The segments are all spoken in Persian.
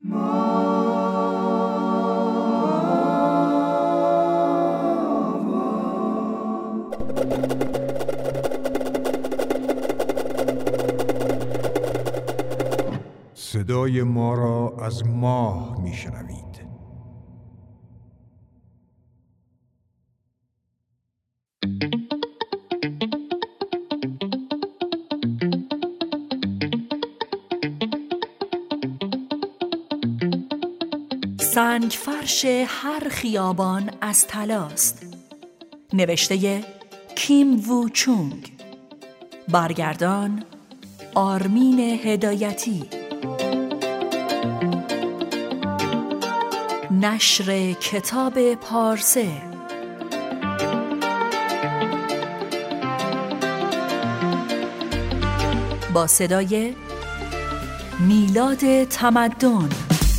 صدای ما را از ماه میشنوید. سنگ فرش هر خیابان از طلاست. نوشته کیم وو چونگ، برگردان آرمین هدایتی، نشر کتاب پارسه. با صدای میلاد تمدن.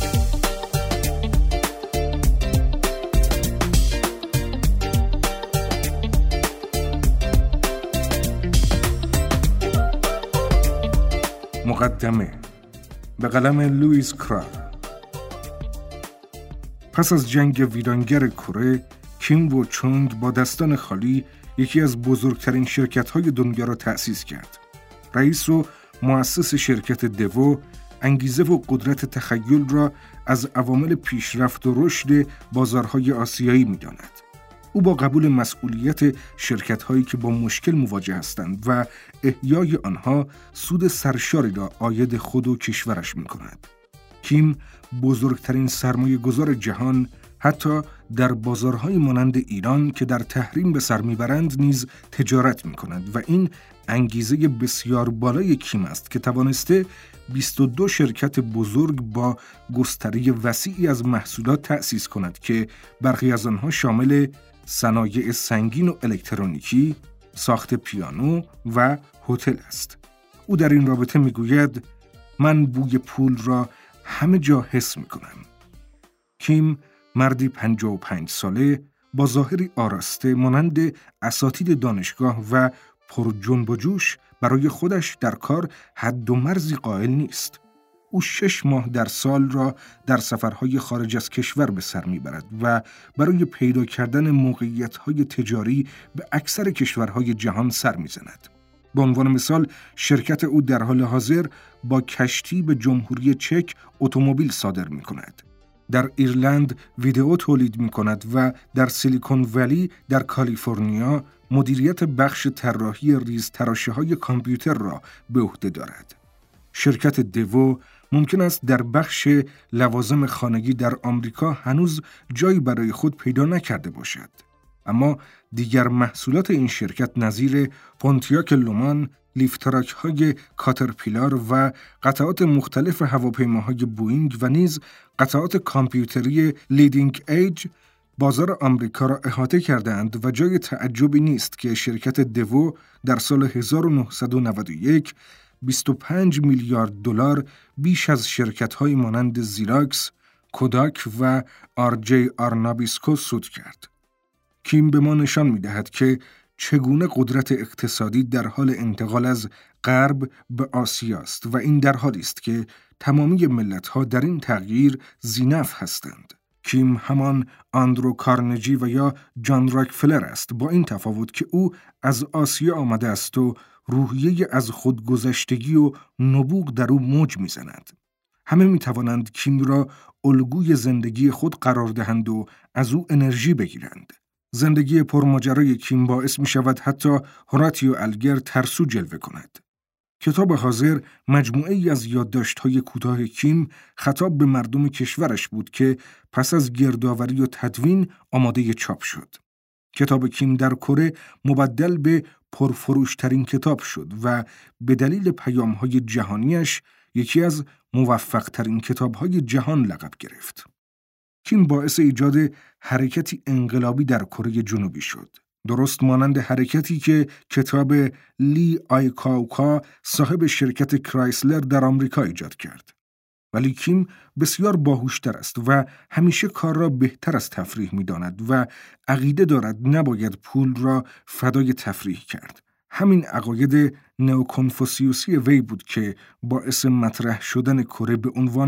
مقدمه به قلم لوئیس کرار. پس از جنگ ویرانگر کره، کیم وو چونگ با دستان خالی یکی از بزرگترین شرکت‌های دنیا را تأسیس کرد. رئیس و مؤسس شرکت دوو انگیزه و قدرت تخیل را از عوامل پیشرفت و رشد بازارهای آسیایی می‌داند. او با قبول مسئولیت شرکت‌هایی که با مشکل مواجه هستند و احیای آنها سود سرشاری را عاید خود و کشورش می‌کند. کیم بزرگترین سرمایه‌گذار جهان حتی در بازارهای مانند ایران که در تحریم به سر میبرند نیز تجارت می‌کند و این انگیزه بسیار بالای کیم است که توانسته 22 شرکت بزرگ با گستره وسیعی از محصولات تأسیس کند که برخی از آنها شامل صنایع سنگین و الکترونیکی، ساخت پیانو و هتل است. او در این رابطه میگوید من بوی پول را همه جا حس میکنم. کیم مردی 55 ساله با ظاهری آراسته مانند اساتید دانشگاه و پر جنب و جوش برای خودش در کار حد و مرزی قائل نیست. او 6 ماه در سال را در سفرهای خارج از کشور به سر میبرد و برای پیدا کردن موقعیت‌های تجاری به اکثر کشورهای جهان سر میزند. به عنوان مثال شرکت او در حال حاضر با کشتی به جمهوری چک اتومبیل صادر می‌کند. در ایرلند ویدئو تولید می‌کند و در سیلیکون ولی در کالیفرنیا مدیریت بخش طراحی ریزتراشه‌های کامپیوتر را به عهده دارد. شرکت دوو ممکن است در بخش لوازم خانگی در آمریکا هنوز جایی برای خود پیدا نکرده باشد. اما دیگر محصولات این شرکت نظیر پونتیاک لومان، لیفتراک‌های کاترپیلار و قطعات مختلف هواپیماهای بوئینگ و نیز قطعات کامپیوتری لیدینگ ایج بازار آمریکا را احاطه کردند و جای تعجبی نیست که شرکت دوو در سال 1991 25 میلیارد دلار بیش از شرکت‌های مانند زیراکس، کوداک و آرجی آرنابیسکو سود کرد. کیم به ما نشان می‌دهد که چگونه قدرت اقتصادی در حال انتقال از غرب به آسیا است و این در حالی است که تمامی ملت‌ها در این تغییر ذی‌نفع هستند. کیم همان آندرو کارنگی و یا جان راکفلر است، با این تفاوت که او از آسیا آمده است و روحیه از خودگذشتگی و نبوغ در او موج می‌زند. همه می‌توانند کیم را الگوی زندگی خود قرار دهند و از او انرژی بگیرند. زندگی پرماجرای کیم باعث می‌شود حتی هوراتیو الگر ترسو جلوه کند. کتاب حاضر مجموعه‌ای از یادداشت‌های کوتاه کیم خطاب به مردم کشورش بود که پس از گردآوری و تدوین آماده چاپ شد. کتاب کیم در کره مبدل به پرفروشترین کتاب شد و به دلیل پیام‌های جهانیش یکی از موفق‌ترین کتاب‌های جهان لقب گرفت. کیم باعث ایجاد حرکتی انقلابی در کره جنوبی شد. درست مانند حرکتی که کتاب لی آیکاوکا صاحب شرکت کرایسلر در آمریکا ایجاد کرد. ولی کیم بسیار باهوشتر است و همیشه کار را بهتر از تفریح می‌داند و عقیده دارد نباید پول را فدای تفریح کرد. همین عقاید نئوکنفوسیوسی وی بود که باعث مطرح شدن کره به عنوان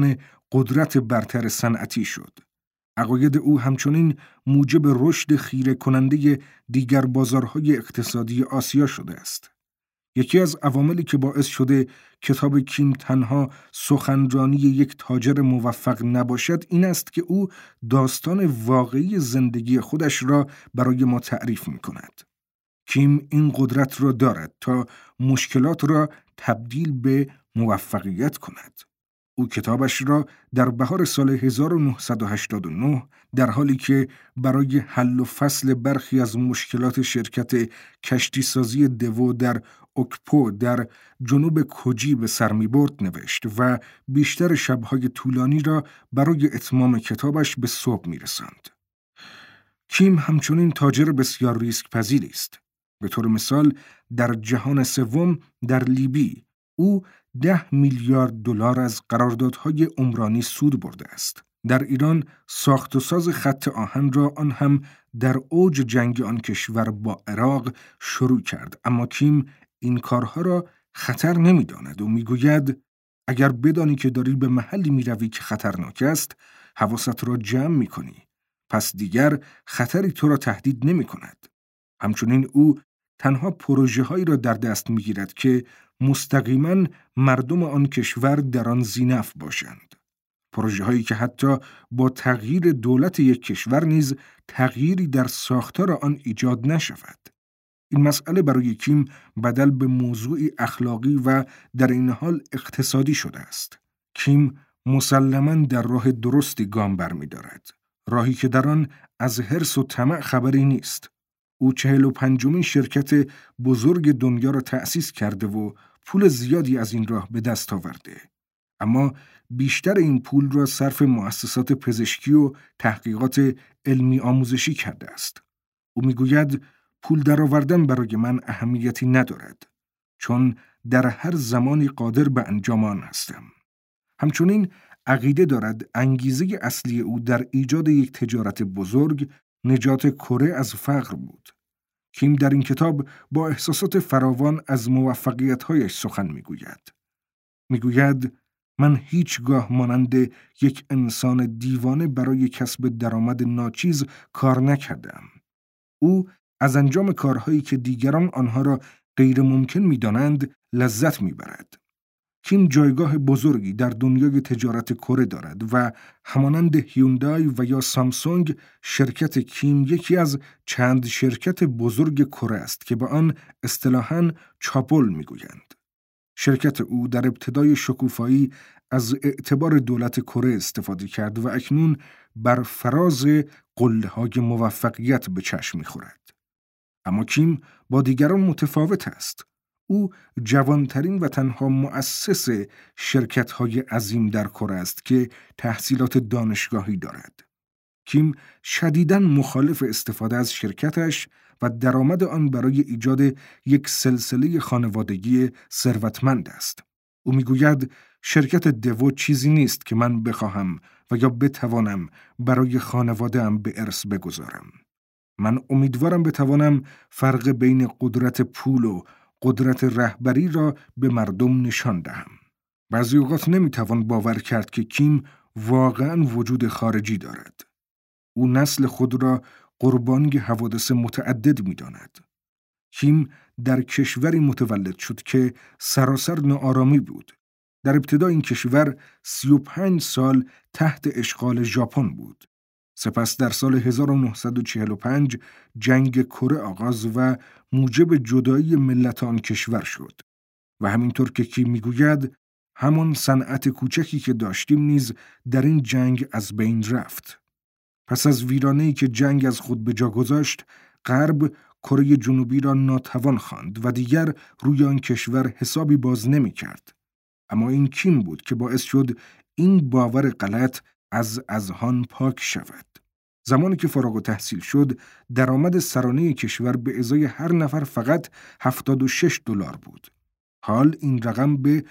قدرت برتر صنعتی شد. عقاید او همچنین موجب رشد خیره کننده دیگر بازارهای اقتصادی آسیا شده است. یکی از عواملی که باعث شده کتاب کیم تنها سخنرانی یک تاجر موفق نباشد این است که او داستان واقعی زندگی خودش را برای ما تعریف می کند. کیم این قدرت را دارد تا مشکلات را تبدیل به موفقیت کند. او کتابش را در بهار سال 1989 در حالی که برای حل و فصل برخی از مشکلات شرکت کشتیسازی دوو در اوکپو در جنوب کوجی به سر می برد نوشت و بیشتر شب‌های طولانی را برای اتمام کتابش به صبح می رساند. کیم همچنین تاجر بسیار ریسک پذیری است. به طور مثال در جهان سوم در لیبی او 10 میلیارد دلار از قراردادهای عمرانی سود برده است. در ایران ساخت و ساز خط آهن را آن هم در اوج جنگ آن کشور با عراق شروع کرد، اما کیم این کارها را خطر نمی‌داند و می‌گوید اگر بدانی که داری به محلی می‌روی که خطرناک است، حواست را جمع می‌کنی، پس دیگر خطری تو را تهدید نمی‌کند. همچنین او تنها پروژه‌هایی را در دست می‌گیرد که مستقیما مردم آن کشور در آن ذی‌نفع باشند. پروژه‌هایی که حتی با تغییر دولت یک کشور نیز تغییری در ساختار آن ایجاد نشود. این مسئله برای کیم بدل به موضوعی اخلاقی و در این حال اقتصادی شده است. کیم مسلماً در راه درستی گام برمی‌دارد، راهی که در آن از حرص و طمع خبری نیست. او 45مین شرکت بزرگ دنیا را تأسیس کرده و پول زیادی از این راه به دست آورده. اما بیشتر این پول را صرف مؤسسات پزشکی و تحقیقات علمی آموزشی کرده است. او میگوید پول درآوردن برای من اهمیتی ندارد، چون در هر زمانی قادر به انجام آن هستم. همچنین عقیده دارد انگیزه اصلی او در ایجاد یک تجارت بزرگ نجات کره از فقر بود. کیم در این کتاب با احساسات فراوان از موفقیت‌هایش سخن میگوید. میگوید من هیچگاه مانند یک انسان دیوانه برای کسب درآمد ناچیز کار نکردم. او از انجام کارهایی که دیگران آنها را غیر ممکن می‌دانند لذت می‌برد. کیم جایگاه بزرگی در دنیای تجارت کره دارد و همانند هیوندای و یا سامسونگ شرکت کیم یکی از چند شرکت بزرگ کره است که به آن اصطلاحاً چاپل می‌گویند. شرکت او در ابتدای شکوفایی از اعتبار دولت کره استفاده کرد و اکنون بر فراز قله‌های موفقیت به چشم می‌خورد. اما کیم با دیگران متفاوت است. او جوانترین و تنها مؤسس شرکت‌های عظیم در کره است که تحصیلات دانشگاهی دارد. کیم شدیداً مخالف استفاده از شرکتش و درآمد آن برای ایجاد یک سلسله خانوادگی ثروتمند است. او میگوید شرکت دوو چیزی نیست که من بخواهم و یا بتوانم برای خانواده‌ام به ارث بگذارم. من امیدوارم بتوانم فرق بین قدرت پول و قدرت رهبری را به مردم نشان دهم. بعضی اوقات نمیتوان باور کرد که کیم واقعاً وجود خارجی دارد. او نسل خود را قربانی حوادث متعدد می‌داند. کیم در کشوری متولد شد که سراسر ناآرامی بود. در ابتدا این کشور 35 سال تحت اشغال ژاپن بود. سپس در سال 1945 جنگ کره آغاز و موجب جدایی ملت آن کشور شد. و همینطور که کیم میگوید همان صنعت کوچکی که داشتیم نیز در این جنگ از بین رفت. پس از ویرانه‌ای که جنگ از خود به جا گذاشت، غرب کره جنوبی را ناتوان خواند و دیگر روی آن کشور حسابی باز نمی کرد. اما این کیم بود که باعث شد این باور غلط از اذهان پاک شود. زمانی که فارغ التحصیل شد، درآمد سرانه کشور به ازای هر نفر فقط $76 بود. حال این رقم به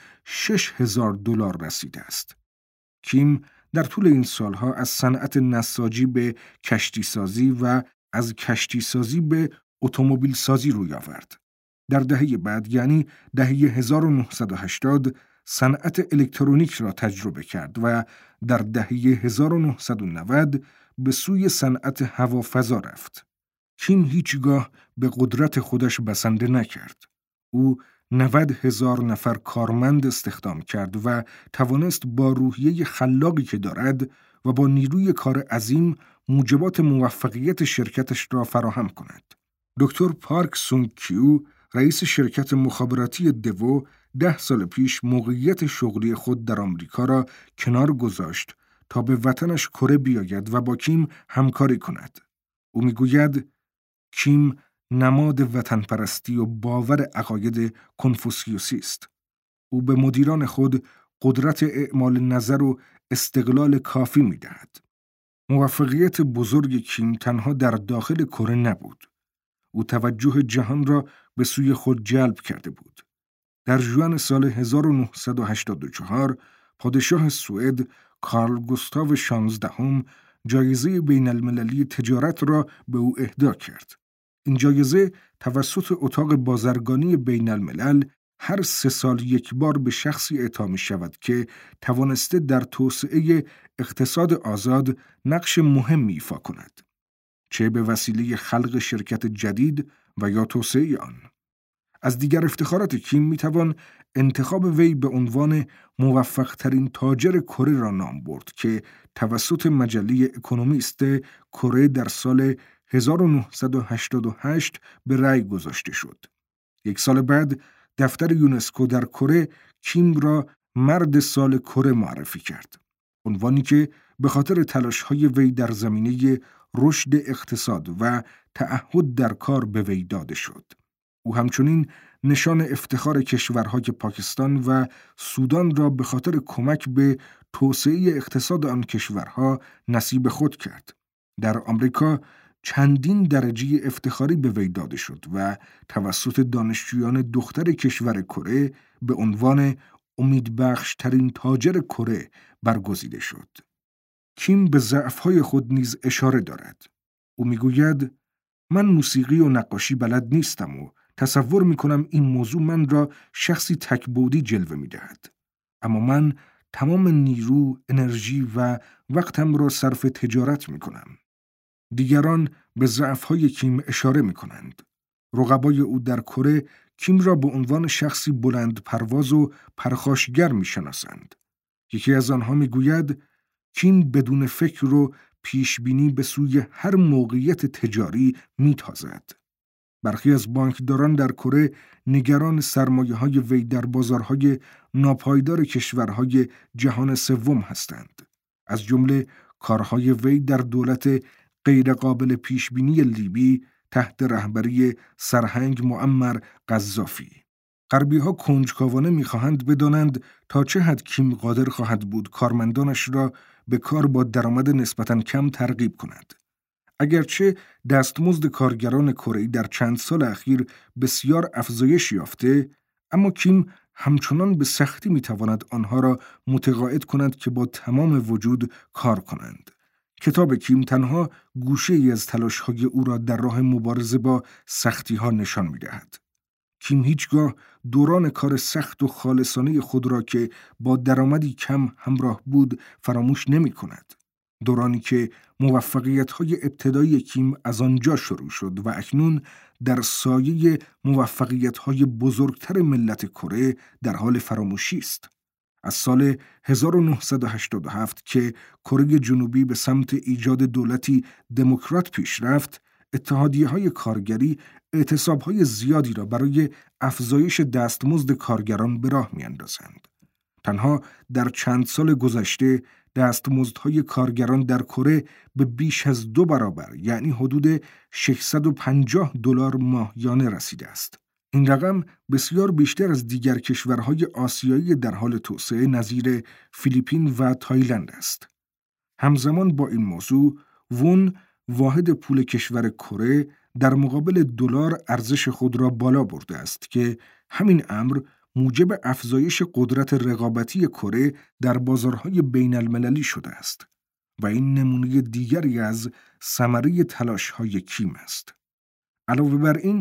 $6,000 رسیده است. کیم در طول این سالها از صنعت نساجی به کشتی سازی و از کشتی سازی به اتومبیل سازی روی آورد. در دهه بعد یعنی دهه 1980 صنعت الکترونیک را تجربه کرد و در دهه 1990 به سوی صنعت هوافضا رفت. کیم هیچگاه به قدرت خودش بسنده نکرد. او 90,000 نفر کارمند استخدام کرد و توانست با روحیه خلاقی که دارد و با نیروی کار عظیم موجبات موفقیت شرکتش را فراهم کند. دکتر پارک سونگ کیو، رئیس شرکت مخابراتی دیو، 10 سال پیش موقعیت شغلی خود در آمریکا را کنار گذاشت تا به وطنش کره بیاید و با کیم همکاری کند. او میگوید کیم نماد وطن پرستی و باور عقاید کنفوسیوسی است. او به مدیران خود قدرت اعمال نظر و استقلال کافی می‌دهد. موفقیت بزرگ کیم تنها در داخل کره نبود. او توجه جهان را به سوی خود جلب کرده بود. در ژوئن سال 1984 پادشاه سوئد کارل گوستاو 16 جایزه بین المللی تجارت را به او اهدا کرد. این جایزه توسط اتاق بازرگانی بین الملل هر 3 سال یک بار به شخصی اعطا می شود که توانسته در توسعه اقتصاد آزاد نقش مهمی ایفا کند، چه به وسیله خلق شرکت جدید و یا توسعه آن. از دیگر افتخارات کیم می توان انتخاب وی به عنوان موفق ترین تاجر کره را نام برد که توسط مجله اکونومیست کره در سال 1988 به رأی گذاشته شد. 1 سال بعد دفتر یونسکو در کره کیم را مرد سال کره معرفی کرد. عنوانی که به خاطر تلاش‌های وی در زمینه رشد اقتصاد و تعهد در کار به وی داده شد. او همچنین نشان افتخار کشورهای پاکستان و سودان را به خاطر کمک به توسعه اقتصاد آن کشورها نصیب خود کرد. در آمریکا چندین درجه افتخاری به وی داده شد و توسط دانشجویان دختر کشور کره به عنوان امیدبخش‌ترین تاجر کره برگزیده شد. کیم به ضعف‌های خود نیز اشاره دارد. او میگوید من موسیقی و نقاشی بلد نیستم و تصور میکنم این موضوع من را شخصی تک‌بعدی جلوه میدهد. اما من تمام نیرو، انرژی و وقتم را صرف تجارت میکنم. دیگران به ضعف‌های کیم اشاره میکنند. رقبای او در کره کیم را به عنوان شخصی بلند پرواز و پرخاشگر میشناسند. یکی از آنها میگوید کیم بدون فکر و پیشبینی به سوی هر موقعیت تجاری میتازد. برخی از بانکداران در کره نگران سرمایه‌های وی در بازارهای ناپایدار کشورهای جهان سوم هستند. از جمله کارهای وی در دولت غیرقابل پیشبینی لیبی تحت رهبری سرهنگ معمر قذافی. غربی‌ها کنجکاوانه می‌خواهند بدانند تا چه حد کیم قادر خواهد بود کارمندانش را به کار با درآمد نسبتاً کم ترغیب کند. اگرچه دستمزد کارگران کره‌ای در چند سال اخیر بسیار افزایش یافته، اما کیم همچنان به سختی می‌تواند آنها را متقاعد کند که با تمام وجود کار کنند. کتاب کیم تنها گوشه‌ای از تلاش‌های او را در راه مبارزه با سختی‌ها نشان می‌دهد. کیم هیچگاه دوران کار سخت و خالصانه خود را که با درآمدی کم همراه بود فراموش نمی‌کند. دورانی که موفقیت‌های ابتدایی کیم از آنجا شروع شد و اکنون در سایه موفقیت‌های بزرگتر ملت کره در حال فراموشی است. از سال 1987 که کره جنوبی به سمت ایجاد دولتی دموکرات پیش رفت، اتحادیه‌های کارگری اعتصاب‌های زیادی را برای افزایش دستمزد کارگران به راه می‌اندازند. تنها در چند سال گذشته دستمزدهای کارگران در کره به بیش از 2 برابر یعنی حدود $650 ماهیانه رسیده است. این رقم بسیار بیشتر از دیگر کشورهای آسیایی در حال توسعه نظیر فیلیپین و تایلند است. همزمان با این موضوع، وون واحد پول کشور کره در مقابل دلار ارزش خود را بالا برده است که همین امر موجب افزایش قدرت رقابتی کره در بازارهای بین المللی شده است و این نمونه دیگری از ثمره تلاش‌های کیم است. علاوه بر این،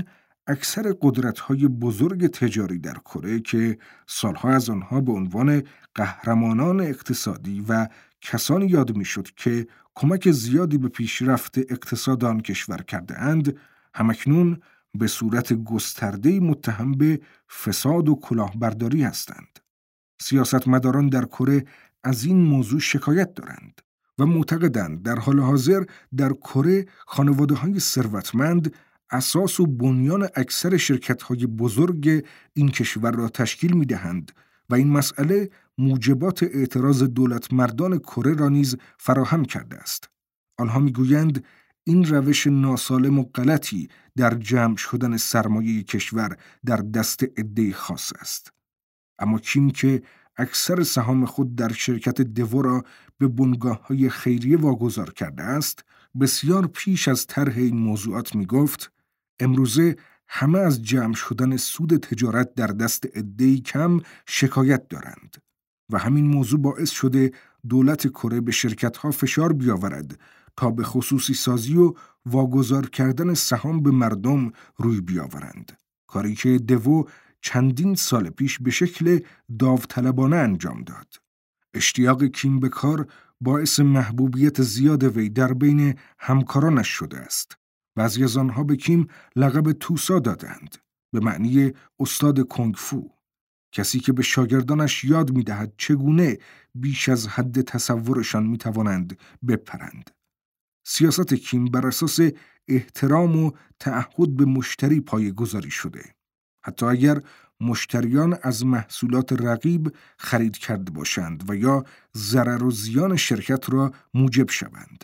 اکثر قدرت‌های بزرگ تجاری در کره که سالها از آنها به عنوان قهرمانان اقتصادی و کسانی یاد می‌شد که کمک زیادی به پیشرفت اقتصاد آن کشور کرده اند، همکنون به صورت گسترده‌ای متهم به فساد و کلاهبرداری هستند. سیاستمداران در کره از این موضوع شکایت دارند و معتقدند در حال حاضر در کره خانواده‌های ثروتمند اساس و بنیان اکثر شرکت‌های بزرگ این کشور را تشکیل می‌دهند و این مسئله موجبات اعتراض دولتمردان کره را نیز فراهم کرده است. آنها می‌گویند این روش ناسالم و غلطی در جمع شدن سرمایه کشور در دست عده‌ای خاص است. اما کیم که اکثر سهام خود در شرکت دو را به بنگاه‌های خیریه واگذار کرده است، بسیار پیش از طرح این موضوعات می‌گفت امروزه همه از جمع شدن سود تجارت در دست عده‌ای کم شکایت دارند و همین موضوع باعث شده دولت کره به شرکت‌ها فشار بیاورد تا به خصوصی سازی و واگذار کردن سهام به مردم روی بیاورند، کاری که دو چندین سال پیش به شکل داوطلبانه انجام داد. اشتیاق کیم به کار باعث محبوبیت زیاد وی در بین همکارانش شده است. بعضی از آنها به کیم لقب توسا دادند، به معنی استاد کنگ فو، کسی که به شاگردانش یاد می‌دهد چگونه بیش از حد تصورشان می‌توانند بپرند. سیاست کیم بر اساس احترام و تعهد به مشتری پایه‌گذاری شده، حتی اگر مشتریان از محصولات رقیب خرید کرده باشند و یا ضرر و زیان شرکت را موجب شوند.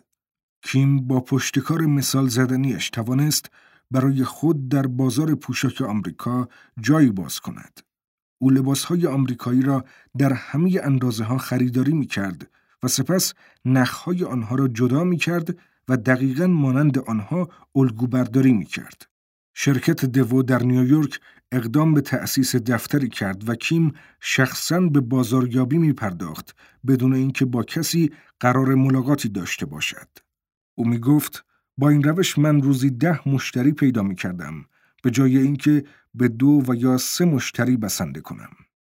کیم با پشتکار مثال زدنیش توانست برای خود در بازار پوشاک آمریکا جایی باز کند. او لباسهای آمریکایی را در همه اندازه‌ها خریداری می‌کرد و سپس نخهای آنها را جدا می‌کرد و دقیقاً مانند آنها الگوبرداری می‌کرد. شرکت دو در نیویورک اقدام به تأسیس دفتری کرد و کیم شخصاً به بازاریابی می‌پرداخت بدون اینکه با کسی قرار ملاقاتی داشته باشد. او می‌گفت با این روش من روزی 10 مشتری پیدا می‌کردم به جای اینکه به 2 و یا 3 مشتری بسنده کنم.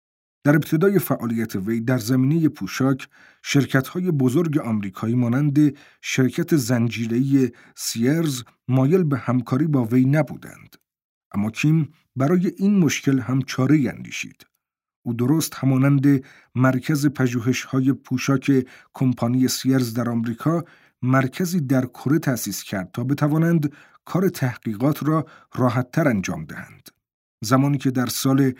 در ابتدای فعالیت وی در زمینه پوشاک، شرکت‌های بزرگ آمریکایی مانند شرکت زنجیره‌ای سیرز مایل به همکاری با وی نبودند. اما کیم برای این مشکل هم چاره‌ای اندیشید. او درست همانند مرکز پژوهش‌های پوشاک کمپانی سیرز در آمریکا، مرکزی در کره تأسیس کرد تا بتوانند کار تحقیقات را راحت‌تر انجام دهند. زمانی که در سال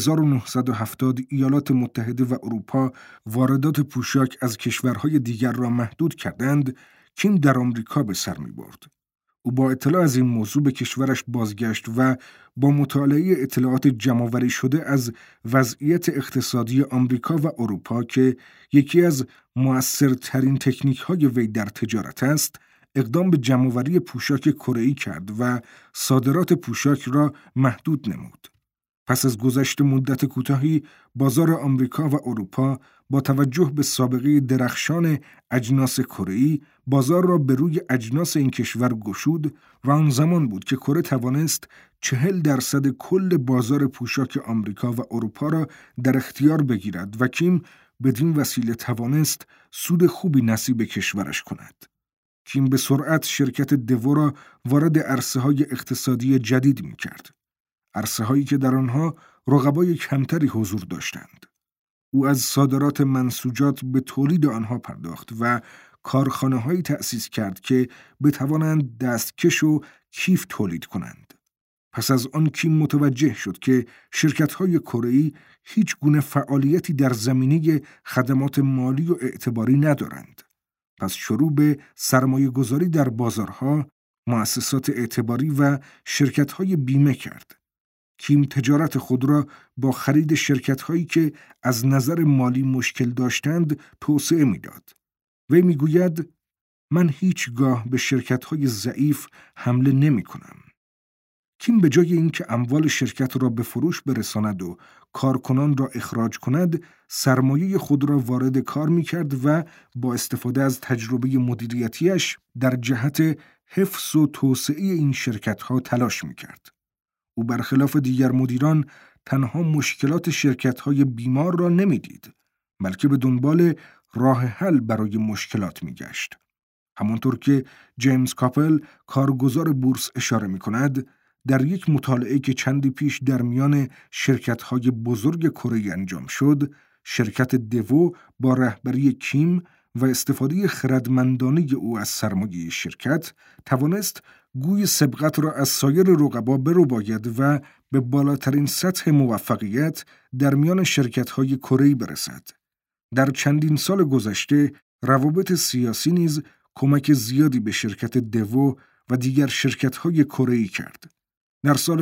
1970 ایالات متحده و اروپا واردات پوشاک از کشورهای دیگر را محدود کردند، کیم در آمریکا به سر می‌برد. او با اطلاع از این موضوع به کشورش بازگشت و با مطالعه اطلاعات جمع‌آوری شده از وضعیت اقتصادی آمریکا و اروپا که یکی از مؤثرترین تکنیک‌های وی در تجارت است، اقدام به جمع‌آوری پوشاک کره‌ای کرد و صادرات پوشاک را محدود نمود. پس از گذشت مدت کوتاهی، بازار آمریکا و اروپا با توجه به سابقه درخشان اجناس کره‌ای، بازار را به روی اجناس این کشور گشود و آن زمان بود که کره توانست 40% کل بازار پوشاک آمریکا و اروپا را در اختیار بگیرد و کیم بدین وسیله توانست سود خوبی نصیب کشورش کند. کیم به سرعت شرکت دو را وارد عرصه‌های اقتصادی جدید می‌کرد. عرصه‌هایی که در آنها رقبای کمتری حضور داشتند. او از صادرات منسوجات به تولید آنها پرداخت و کارخانه‌هایی تأسیس کرد که بتوانند دستکش و کیف تولید کنند. پس از آن کیم متوجه شد که شرکت‌های کره‌ای هیچ گونه فعالیتی در زمینه خدمات مالی و اعتباری ندارند. پس شروع به سرمایه گذاری در بازارها، مؤسسات اعتباری و شرکت‌های بیمه کرد. کیم تجارت خود را با خرید شرکت‌هایی که از نظر مالی مشکل داشتند توسعه می‌داد. وی می‌گوید من هیچگاه به شرکت‌های ضعیف حمله نمی‌کنم. کیم به جای اینکه اموال شرکت را به فروش برساند و کارکنان را اخراج کند، سرمایه خود را وارد کار می‌کرد و با استفاده از تجربه مدیریتیش در جهت حفظ و توسعه این شرکت‌ها تلاش می‌کرد. او برخلاف دیگر مدیران تنها مشکلات شرکت‌های بیمار را نمی‌دید، بلکه به دنبال راه حل برای مشکلات می‌گشت. همانطور که جیمز کاپل کارگزار بورس اشاره می‌کند، در یک مطالعه که چندی پیش در میان شرکت‌های بزرگ کره انجام شد، شرکت دوو با رهبری کیم و استفاده خردمندانه او از سرمایه شرکت توانست گوی سبقت را از سایر رقبا برباید و به بالاترین سطح موفقیت در میان شرکت‌های کره‌ای برسد. در چندین سال گذشته روابط سیاسی نیز کمک زیادی به شرکت دوو و دیگر شرکت‌های کره‌ای کرد. در سال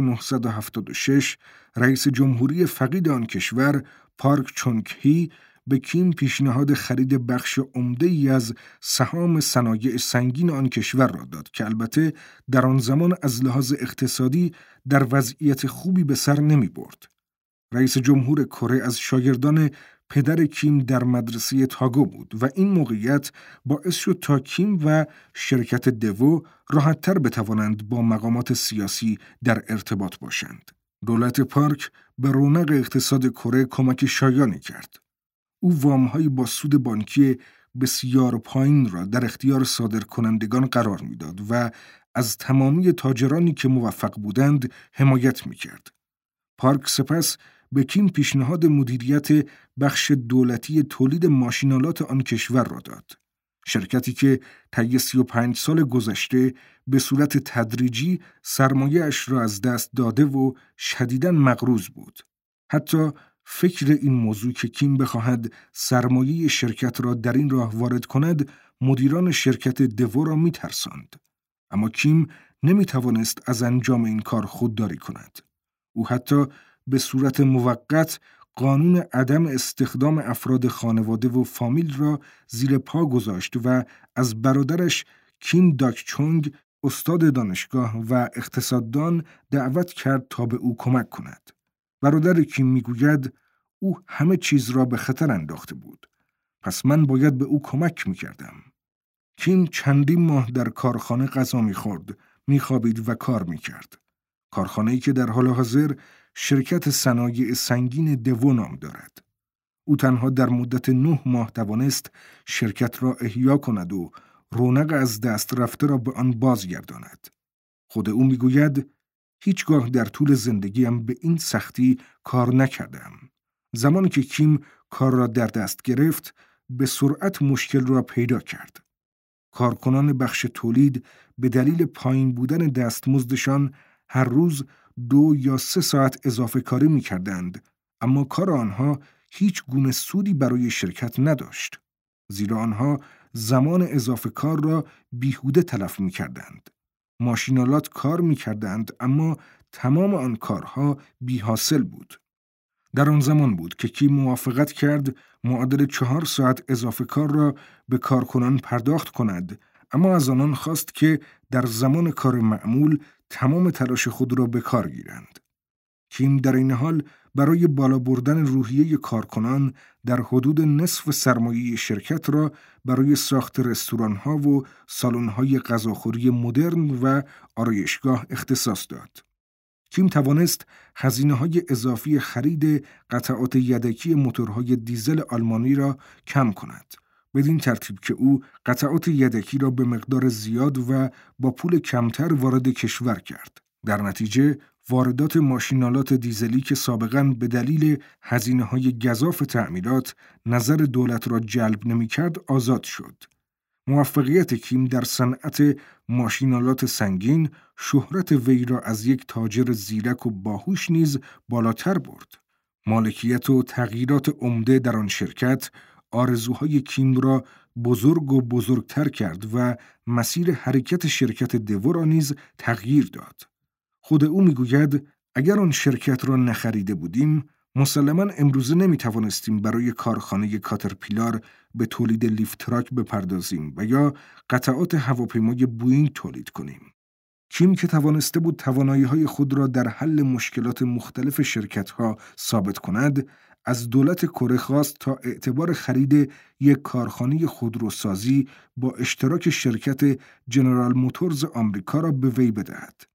1976 رئیس جمهوری فقید آن کشور پارک چونگ هی به کیم پیشنهاد خرید بخش عمده‌ای از سهام صنایع سنگین آن کشور را داد که البته در آن زمان از لحاظ اقتصادی در وضعیت خوبی به سر نمی برد. رئیس جمهور کره از شاگردان پدر کیم در مدرسه تاگو بود و این موقعیت باعث شد تا کیم و شرکت دوو راحت‌تر بتوانند با مقامات سیاسی در ارتباط باشند. دولت پارک به رونق اقتصاد کره کمک شایانی کرد. او وام‌های با سود بانکی بسیار پایین را در اختیار صادرکنندگان قرار می‌داد و از تمامی تاجرانی که موفق بودند حمایت می‌کرد. پارک سپس به کیم پیشنهاد مدیریت بخش دولتی تولید ماشینالات آن کشور را داد. شرکتی که طی 35 سال گذشته به صورت تدریجی سرمایه‌اش را از دست داده و شدیداً مقروض بود. حتی فکر این موضوع که کیم بخواهد سرمایه شرکت را در این راه وارد کند، مدیران شرکت دوو را می‌ترساند. اما کیم نمی‌توانست از انجام این کار خودداری کند. او حتی به صورت موقت قانون عدم استخدام افراد خانواده و فامیل را زیر پا گذاشت و از برادرش کیم داک چونگ، استاد دانشگاه و اقتصاددان، دعوت کرد تا به او کمک کند. برادر کیم میگوید او همه چیز را به خطر انداخته بود. پس من باید به او کمک میکردم. کیم چندین ماه در کارخانه غذا میخورد، میخوابید و کار میکرد. کارخانه‌ای که در حال حاضر شرکت صنایع سنگین دوو نام دارد. او تنها در مدت 9 ماه توانست شرکت را احیا کند و رونق از دست رفته را به آن بازگرداند. خود او میگوید هیچگاه در طول زندگیم به این سختی کار نکردم. زمانی که کیم کار را در دست گرفت، به سرعت مشکل را پیدا کرد. کارکنان بخش تولید به دلیل پایین بودن دستمزدشان هر روز 2 یا 3 ساعت اضافه کاری می کردند، اما کار آنها هیچ گونه سودی برای شرکت نداشت، زیرا آنها زمان اضافه کار را بیهوده تلف می کردند. ماشینالات کار می کردند، اما تمام آن کارها بی حاصل بود. در آن زمان بود که کیم موافقت کرد معادل 4 ساعت اضافه کار را به کارکنان پرداخت کند، اما از آنان خواست که در زمان کار معمول تمام تلاش خود را به کار گیرند. کیم در این حال برای بالا بردن روحیه کارکنان در حدود نصف سرمایه شرکت را برای ساخت رستوران‌ها و سالن‌های غذاخوری مدرن و آرایشگاه اختصاص داد. کیم توانست هزینه‌های اضافی خرید قطعات یدکی موتورهای دیزل آلمانی را کم کند، بدین ترتیب که او قطعات یدکی را به مقدار زیاد و با پول کمتر وارد کشور کرد. در نتیجه واردات ماشینالات دیزلی که سابقاً به دلیل هزینه‌های گزاف تعمیرات نظر دولت را جلب نمی‌کرد آزاد شد. موفقیت کیم در صنعت ماشینالات سنگین شهرت وی را از یک تاجر زیرک و باهوش نیز بالاتر برد. مالکیت و تغییرات عمده در آن شرکت آرزوهای کیم را بزرگ و بزرگتر کرد و مسیر حرکت شرکت دوو را نیز تغییر داد. خود او میگوید اگر آن شرکت را نخریده بودیم، مسلماً امروزه نمیتوانستیم برای کارخانه کاترپیلار به تولید لیفت تراک بپردازیم و یا قطعات هواپیمای بوئینگ تولید کنیم. کیم که توانسته بود توانایی‌های خود را در حل مشکلات مختلف شرکت‌ها ثابت کند، از دولت کره خواست تا اعتبار خرید یک کارخانه خودروسازی با اشتراک شرکت جنرال موتورز آمریکا را به وی بدهد.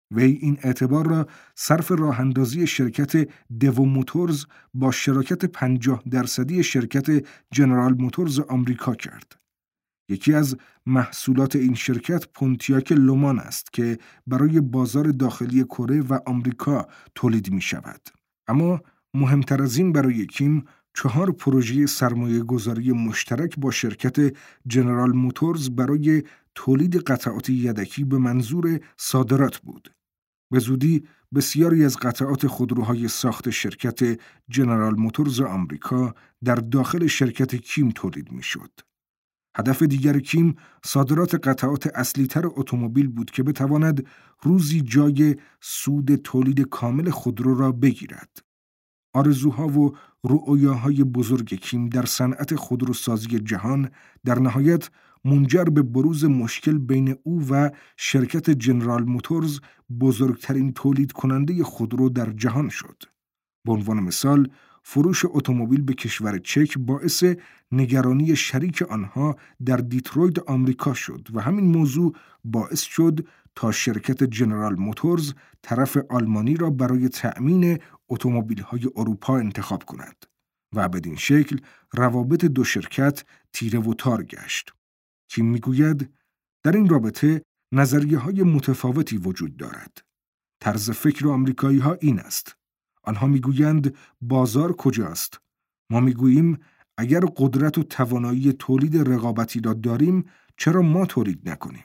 وی این اعتبار را صرف راه اندازی شرکت دیو موتورز با شراکت 50% شرکت جنرال موتورز آمریکا کرد. یکی از محصولات این شرکت پونتیاک لومان است که برای بازار داخلی کره و آمریکا تولید می شود. اما مهمتر از این برای کیم 4 پروژه سرمایه گذاری مشترک با شرکت جنرال موتورز برای تولید قطعات یدکی به منظور صادرات بود. به زودی بسیاری از قطعات خودروهای ساخت شرکت جنرال موتورز آمریکا در داخل شرکت کیم تولید می شد. هدف دیگر کیم صادرات قطعات اصلی‌تر اتومبیل بود که بتواند روزی جای سود تولید کامل خودرو را بگیرد. آرزوها و رؤیاهای بزرگ کیم در صنعت خودروسازی جهان در نهایت منجر به بروز مشکل بین او و شرکت جنرال موتورز، بزرگترین تولید کننده خودرو در جهان شد. به عنوان مثال، فروش اتومبیل به کشور چک باعث نگرانی شریک آنها در دیترویت آمریکا شد و همین موضوع باعث شد تا شرکت جنرال موتورز طرف آلمانی را برای تأمین اتومبیل‌های اروپا انتخاب کند و بدین شکل روابط دو شرکت تیره و تار گشت. کیم میگوید در این رابطه نظریه‌های متفاوتی وجود دارد. طرز فکر آمریکایی‌ها این است: آنها میگویند بازار کجاست؟ ما میگوییم اگر قدرت و توانایی تولید رقابتی را داریم، چرا ما تولید نکنیم؟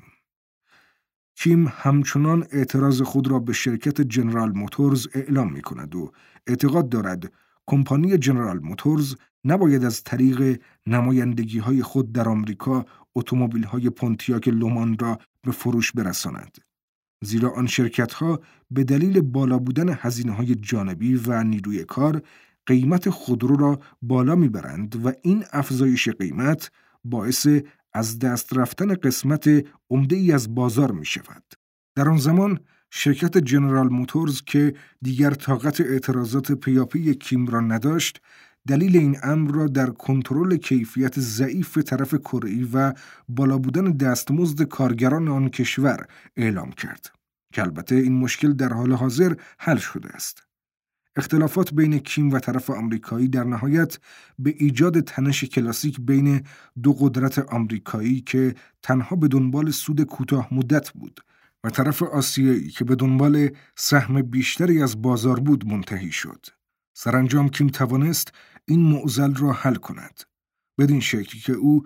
کیم همچنان اعتراض خود را به شرکت جنرال موتورز اعلام می‌کند و اعتقاد دارد کمپانی جنرال موتورز نباید از طریق نمایندگی‌های خود در آمریکا اتومبیل‌های پونتیاک لومان را به فروش برساند. زیرا آن شرکت‌ها به دلیل بالا بودن هزینه‌های جانبی و نیروی کار قیمت خودرو را بالا می‌برند و این افزایش قیمت باعث از دست رفتن قسمت عمده‌ای از بازار می‌شود. در آن زمان شرکت جنرال موتورز که دیگر طاقت اعتراضات پیاپی کیم را نداشت، دلیل این امر را در کنترل کیفیت ضعیف طرف کره‌ای و بالا بودن دستمزد کارگران آن کشور اعلام کرد که البته این مشکل در حال حاضر حل شده است. اختلافات بین کیم و طرف آمریکایی در نهایت به ایجاد تنش کلاسیک بین دو قدرت آمریکایی که تنها به دنبال سود کوتاه مدت بود و طرف آسیایی که به دنبال سهم بیشتری از بازار بود منتهی شد. سرانجام کیم توانست این معضل را حل کند، بدین شکل که او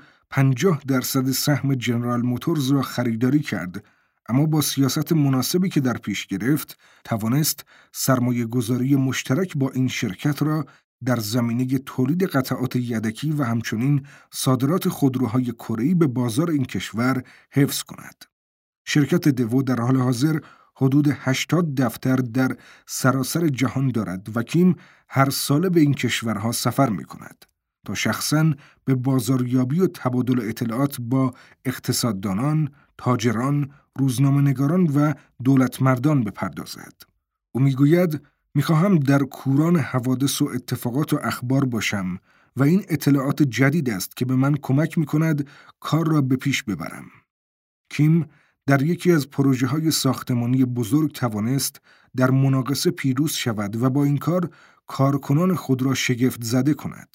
50% سهم جنرال موتورز را خریداری کرد، اما با سیاست مناسبی که در پیش گرفت توانست سرمایه گذاری مشترک با این شرکت را در زمینه تولید قطعات یدکی و همچنین صادرات خودروهای کره‌ای به بازار این کشور حفظ کند. شرکت دیو در حال حاضر حدود 80 دفتر در سراسر جهان دارد و کیم هر ساله به این کشورها سفر می کند تا شخصاً به بازاریابی و تبادل اطلاعات با اقتصاددانان، تاجران، روزنامه‌نگاران و دولتمردان بپردازد. او میگوید میخواهم در کوران حوادث و اتفاقات و اخبار باشم و این اطلاعات جدید است که به من کمک میکند کار را به پیش ببرم. کیم در یکی از پروژه‌های ساختمانی بزرگ توانست در مناقصه پیروز شود و با این کار کارکنان خود را شگفت زده کند.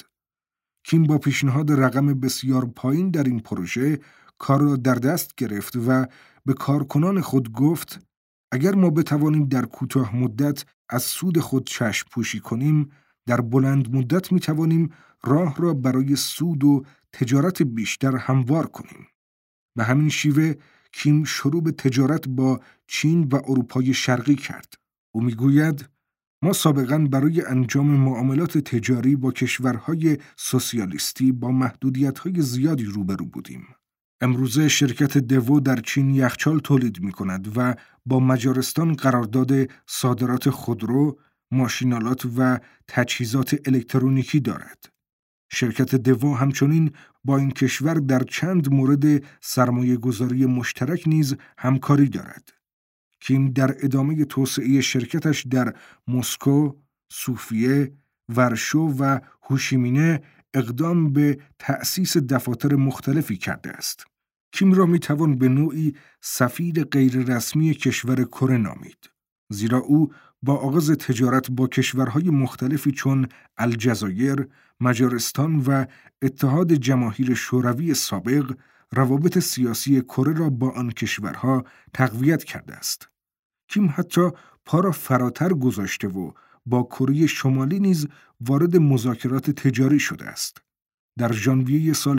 کیم با پیشنهاد رقم بسیار پایین در این پروژه کار را در دست گرفت و به کارکنان خود گفت اگر ما بتوانیم در کوتاه مدت از سود خود چشم پوشی کنیم، در بلند مدت می توانیم راه را برای سود و تجارت بیشتر هموار کنیم. به همین شیوه کیم شروع به تجارت با چین و اروپای شرقی کرد. او میگوید ما سابقاً برای انجام معاملات تجاری با کشورهای سوسیالیستی با محدودیت‌های زیادی روبرو بودیم. امروزه شرکت دیو در چین یخچال تولید می‌کند و با مجارستان قرارداد صادرات خودرو، ماشینالات و تجهیزات الکترونیکی دارد. شرکت دیو همچنین با این کشور در چند مورد سرمایه گذاری مشترک نیز همکاری دارد. کیم در ادامه توسعه شرکتش در مسکو، صوفیه، ورشو و هوشیمینه اقدام به تأسیس دفاتر مختلفی کرده است. کیم را میتوان به نوعی سفیر غیررسمی کشور کره نامید. زیرا او با آغاز تجارت با کشورهای مختلفی چون الجزایر، مجارستان و اتحاد جماهیر شوروی سابق روابط سیاسی کره را با آن کشورها تقویت کرده است. کیم حتی پا را فراتر گذاشته و با کره شمالی نیز وارد مذاکرات تجاری شده است. در ژانویه سال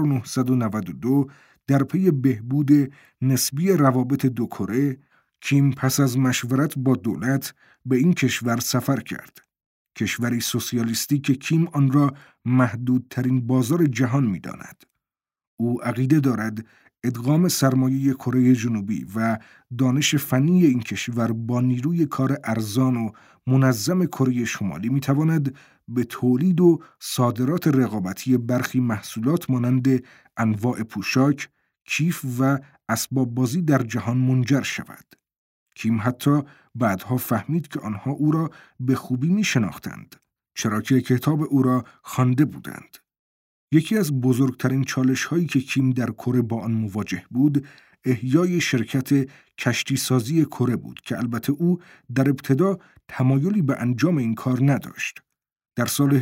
1992 در پی بهبود نسبی روابط دو کره، کیم پس از مشورت با دولت به این کشور سفر کرد. کشوری سوسیالیستی که کیم آن را محدودترین بازار جهان می‌داند. او عقیده دارد ادغام سرمایه کره جنوبی و دانش فنی این کشور با نیروی کار ارزان و منظم کره شمالی می‌تواند به تولید و صادرات رقابتی برخی محصولات مانند انواع پوشاک، کیف و اسباب بازی در جهان منجر شود. کیم حتی بعدها فهمید که آنها او را به خوبی می‌شناختند، چرا که کتاب او را خوانده بودند. یکی از بزرگترین چالش‌هایی که کیم در کره با آن مواجه بود، احیای شرکت کشتی سازی کره بود که البته او در ابتدا تمایلی به انجام این کار نداشت. در سال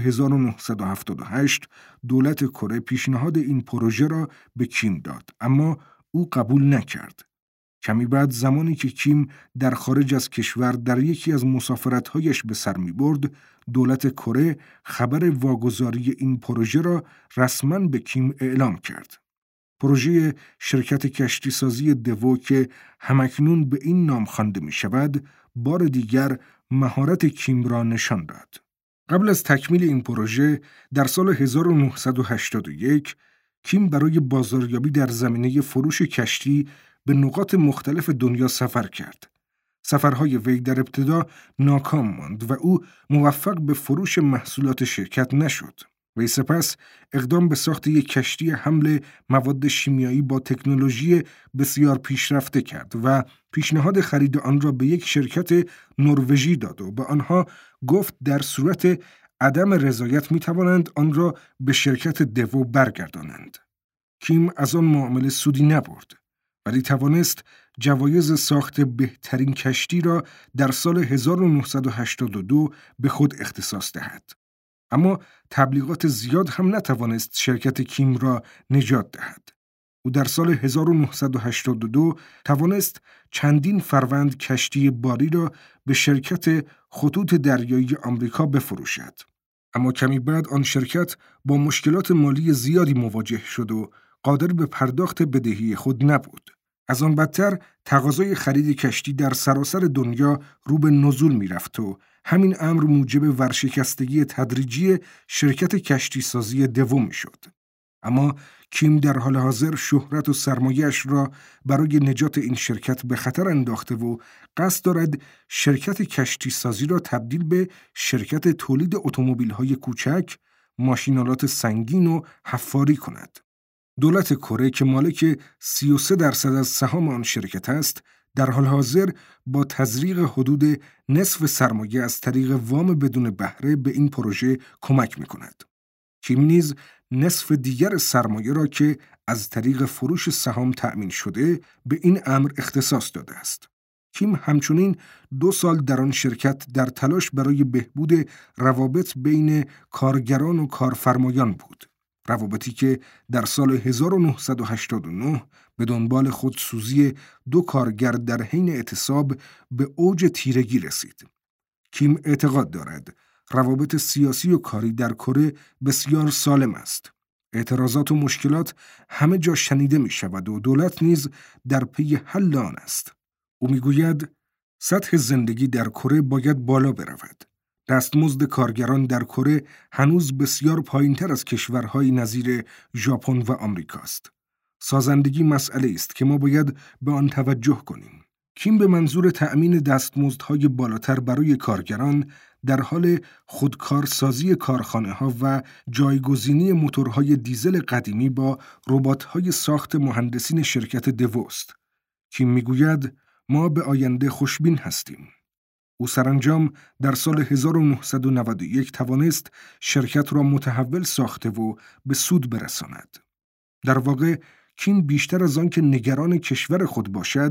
1978 دولت کره پیشنهاد این پروژه را به کیم داد، اما او قبول نکرد. کمی بعد زمانی که کیم در خارج از کشور در یکی از مسافرت‌هایش به سر می‌برد، دولت کره خبر واگذاری این پروژه را رسما به کیم اعلام کرد. پروژه شرکت کشتی سازی دوو که همکنون به این نام خوانده می‌شود، بار دیگر مهارت کیم را نشان داد. قبل از تکمیل این پروژه در سال 1981 کیم برای بازاریابی در زمینه فروش کشتی به نقاط مختلف دنیا سفر کرد. سفرهای وی در ابتدا ناکام ماند و او موفق به فروش محصولات شرکت نشد. وی سپس اقدام به ساخت یک کشتی حمل مواد شیمیایی با تکنولوژی بسیار پیشرفته کرد و پیشنهاد خرید آن را به یک شرکت نروژی داد و به آنها گفت در صورت عدم رضایت می توانند آن را به شرکت دوو برگردانند. کیم از آن معامله سودی نبرد، ولی توانست جوایز ساخت بهترین کشتی را در سال 1982 به خود اختصاص دهد. اما تبلیغات زیاد هم نتوانست شرکت کیم را نجات دهد. او در سال 1982 توانست چندین فروند کشتی باری را به شرکت خطوط دریایی آمریکا بفروشد. اما کمی بعد آن شرکت با مشکلات مالی زیادی مواجه شد و قادر به پرداخت بدهی خود نبود. از آن بدتر تقاضای خرید کشتی در سراسر دنیا رو به نزول می رفت و همین امر موجب ورشکستگی تدریجی شرکت کشتی سازی دوو می شد. اما کیم در حال حاضر شهرت و سرمایه‌اش را برای نجات این شرکت به خطر انداخته و قصد دارد شرکت کشتی سازی را تبدیل به شرکت تولید اتومبیل‌های کوچک، ماشینالات سنگین و حفاری کند. دولت کره که مالک 33% از سهام آن شرکت است، در حال حاضر با تزریق حدود نصف سرمایه از طریق وام بدون بهره به این پروژه کمک می‌کند. کیم نیز نصف دیگر سرمایه را که از طریق فروش سهام تأمین شده به این امر اختصاص داده است. کیم همچنین 2 سال در آن شرکت در تلاش برای بهبود روابط بین کارگران و کارفرمایان بود. روابطی که در سال 1989 به دنبال خودسوزی 2 کارگر در حین اعتصاب به اوج تیرگی رسید. کیم اعتقاد دارد روابط سیاسی و کاری در کره بسیار سالم است. اعتراضات و مشکلات همه جا شنیده می شود و دولت نیز در پی حل آن است. او می گوید سطح زندگی در کره باید بالا برود. دستمزد کارگران در کره هنوز بسیار پایین‌تر از کشورهای نظیر ژاپن و آمریکاست. سازندگی مسئله است که ما باید به آن توجه کنیم. کیم به منظور تأمین دستمزدهای بالاتر برای کارگران در حال خودکارسازی کارخانه‌ها و جایگزینی موتورهای دیزل قدیمی با ربات‌های ساخت مهندسین شرکت دوست. کیم میگوید ما به آینده خوشبین هستیم. او سرانجام در سال 1991 توانست شرکت را متحول ساخته و به سود برساند. در واقع کیم بیشتر از آن که نگران کشور خود باشد،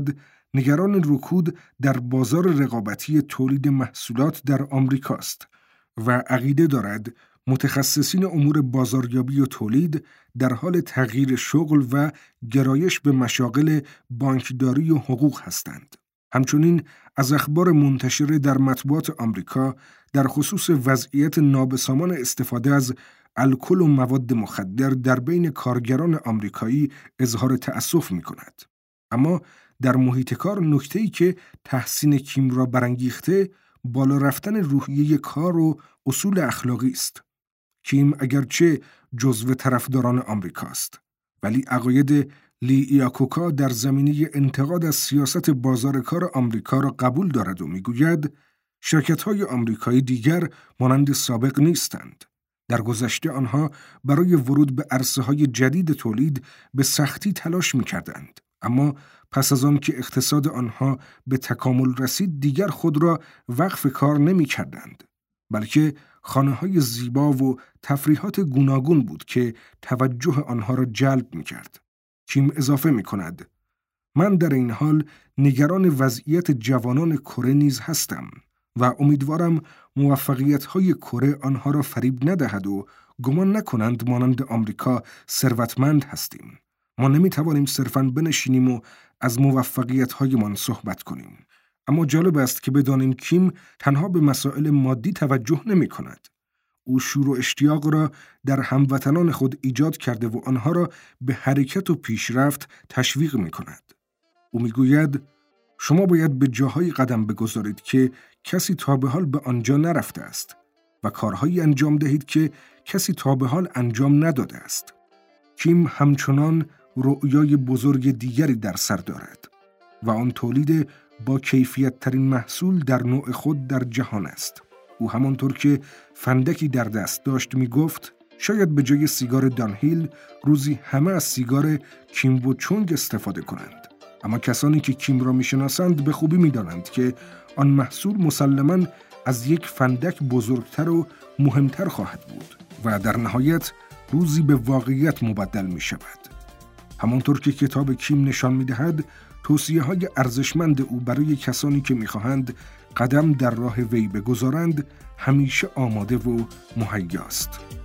نگران رکود در بازار رقابتی تولید محصولات در آمریکاست و عقیده دارد متخصصین امور بازاریابی و تولید در حال تغییر شغل و گرایش به مشاغل بانکداری و حقوق هستند. همچنین از اخبار منتشره در مطبوعات آمریکا در خصوص وضعیت نابسامان استفاده از الکل و مواد مخدر در بین کارگران آمریکایی اظهار تأسف می‌کند. اما در محیط کار نکته‌ای که تحسین کیم را برانگیخته بالا رفتن روحیه کار و اصول اخلاقی است. کیم اگرچه جزو طرفداران آمریکاست، ولی عقاید لی ایاکوکا در زمینه انتقاد از سیاست بازار کار آمریکا را قبول دارد و میگوید شرکت‌های آمریکایی دیگر مانند سابق نیستند. در گذشته آنها برای ورود به عرصه‌های جدید تولید به سختی تلاش می‌کردند، اما پس از آن که اقتصاد آنها به تکامل رسید دیگر خود را وقف کار نمی‌کردند، بلکه خانه‌های زیبا و تفریحات گوناگون بود که توجه آنها را جلب می‌کرد. کیم اضافه می‌کند: من در این حال نگران وضعیت جوانان کره نیز هستم و امیدوارم موفقیت‌های کره آنها را فریب ندهد و گمان نکنند مانند آمریکا ثروتمند هستیم. ما نمی‌توانیم صرفاً بنشینیم و از موفقیت‌هایمان صحبت کنیم. اما جالب است که بدانیم کیم تنها به مسائل مادی توجه نمی‌کند. او شور و اشتیاق را در هموطنان خود ایجاد کرده و آنها را به حرکت و پیشرفت تشویق می‌کند. او می‌گوید شما باید به جاهایی قدم بگذارید که کسی تا به حال به آنجا نرفته است و کارهایی انجام دهید که کسی تا به حال انجام نداده است. کیم همچنان رؤیای بزرگ دیگری در سر دارد و آن تولید با کیفیت ترین محصول در نوع خود در جهان است. او همانطور که فندکی در دست داشت می گفت شاید به جای سیگار دانهیل روزی همه از سیگار کیم و چونگ استفاده کنند. اما کسانی که کیم را می شناسند به خوبی می دانند که آن محصول مسلماً از یک فندک بزرگتر و مهمتر خواهد بود و در نهایت روزی به واقعیت مبدل می شود. همانطور که کتاب کیم نشان می دهد، توصیه‌های ارزشمند او برای کسانی که می‌خواهند قدم در راه وی بگذارند همیشه آماده و مهیاست.